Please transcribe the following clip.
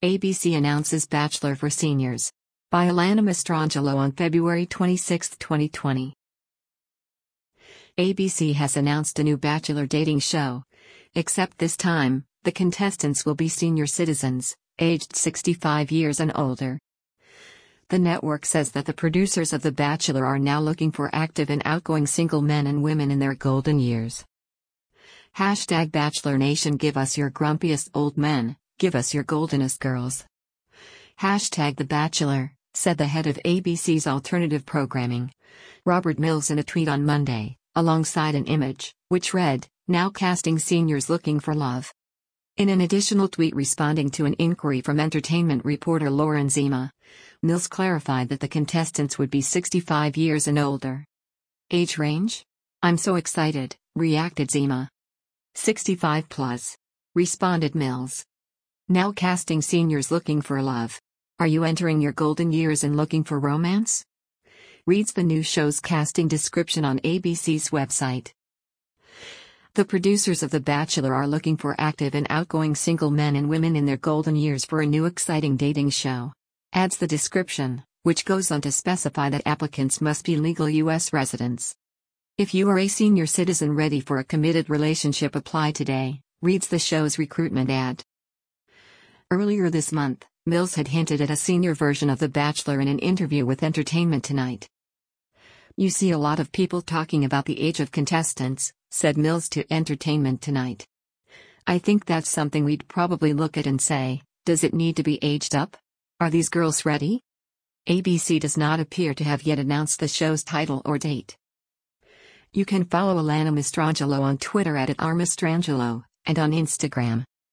ABC announces Bachelor for Seniors. By Alana Mastrangelo on February 26, 2020. ABC has announced a new Bachelor dating show. Except this time, the contestants will be senior citizens, aged 65 years and older. The network says that the producers of The Bachelor are now looking for active and outgoing single men and women in their golden years. #Bachelor Nation, give us your grumpiest old men, give us your goldenest girls. #The Bachelor, said the head of ABC's alternative programming, Robert Mills, in a tweet on Monday, alongside an image, which read, "Now casting seniors looking for love." In an additional tweet responding to an inquiry from entertainment reporter Lauren Zima, Mills clarified that the contestants would be 65 years and older. Age range? "I'm so excited," reacted Zima. 65 plus, responded Mills. Now casting seniors looking for love. Are you entering your golden years and looking for romance? Reads the new show's casting description on ABC's website. The producers of The Bachelor are looking for active and outgoing single men and women in their golden years for a new exciting dating show. Adds the description, which goes on to specify that applicants must be legal U.S. residents. If you are a senior citizen ready for a committed relationship, apply today, reads the show's recruitment ad. Earlier this month, Mills had hinted at a senior version of The Bachelor in an interview with Entertainment Tonight. "You see a lot of people talking about the age of contestants," said Mills to Entertainment Tonight. "I think that's something we'd probably look at and say, does it need to be aged up? Are these girls ready?" ABC does not appear to have yet announced the show's title or date. You can follow Alana Mastrangelo on Twitter @RMastrangelo, and on Instagram